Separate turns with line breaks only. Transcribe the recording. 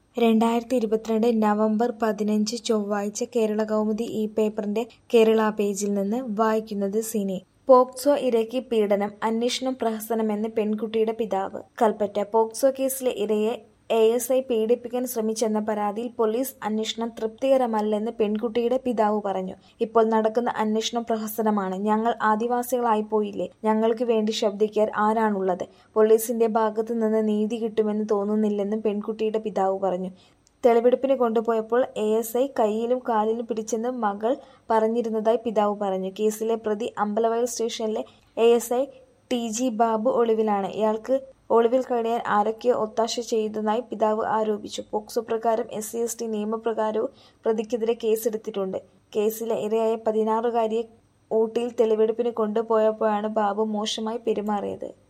2022 November 15 ചൊവ്വാഴ്ച കേരളകൗമുദി ഈ പേപ്പറിന്റെ കേരള പേജിൽ നിന്ന് വായിക്കുന്നത് സിനി. പോക്സോ ഇരയ്ക്ക് പീഡനം, അന്വേഷണം പ്രഹസനമെന്ന് പെൺകുട്ടിയുടെ പിതാവ്. കൽപ്പറ്റ പോക്സോ കേസിലെ ഇരയെ എഎസ്ഐ പീഡിപ്പിക്കാൻ ശ്രമിച്ചെന്ന പരാതിയിൽ പോലീസ് അന്വേഷണം തൃപ്തികരമല്ലെന്ന് പെൺകുട്ടിയുടെ പിതാവ് പറഞ്ഞു. ഇപ്പോൾ നടക്കുന്ന അന്വേഷണം പ്രഹസനമാണ്. ഞങ്ങൾ ആദിവാസികളായിപ്പോയില്ലേ? ഞങ്ങൾക്ക് വേണ്ടി ശബ്ദിക്കാൻ ആരാണുള്ളത്? പോലീസിന്റെ ഭാഗത്തു നിന്ന് നീതി കിട്ടുമെന്ന് തോന്നുന്നില്ലെന്നും പെൺകുട്ടിയുടെ പിതാവ് പറഞ്ഞു. തെളിവെടുപ്പിന് കൊണ്ടുപോയപ്പോൾ എഎസ്ഐ കൈയിലും കാലിലും പിടിച്ചെന്ന് മകൾ പറഞ്ഞിരുന്നതായി പിതാവ് പറഞ്ഞു. കേസിലെ പ്രതി അമ്പലവയൽ സ്റ്റേഷനിലെ എഎസ്ഐ ടി.ജി. ബാബു ഒളിവിലാണ്. ഇയാൾക്ക് ഒളിവിൽ കഴിയാൻ ആരൊക്കെയോ ഒത്താശ ചെയ്തതായി പിതാവ് ആരോപിച്ചു. പോക്സോ പ്രകാരം SC/ST നിയമപ്രകാരവും പ്രതിക്കെതിരെ കേസെടുത്തിട്ടുണ്ട്. കേസിലെ ഇരയായ 16-കാരിയെ ഊട്ടിയിൽ തെളിവെടുപ്പിന് കൊണ്ടുപോയപ്പോഴാണ് ബാബു മോശമായി പെരുമാറിയത്.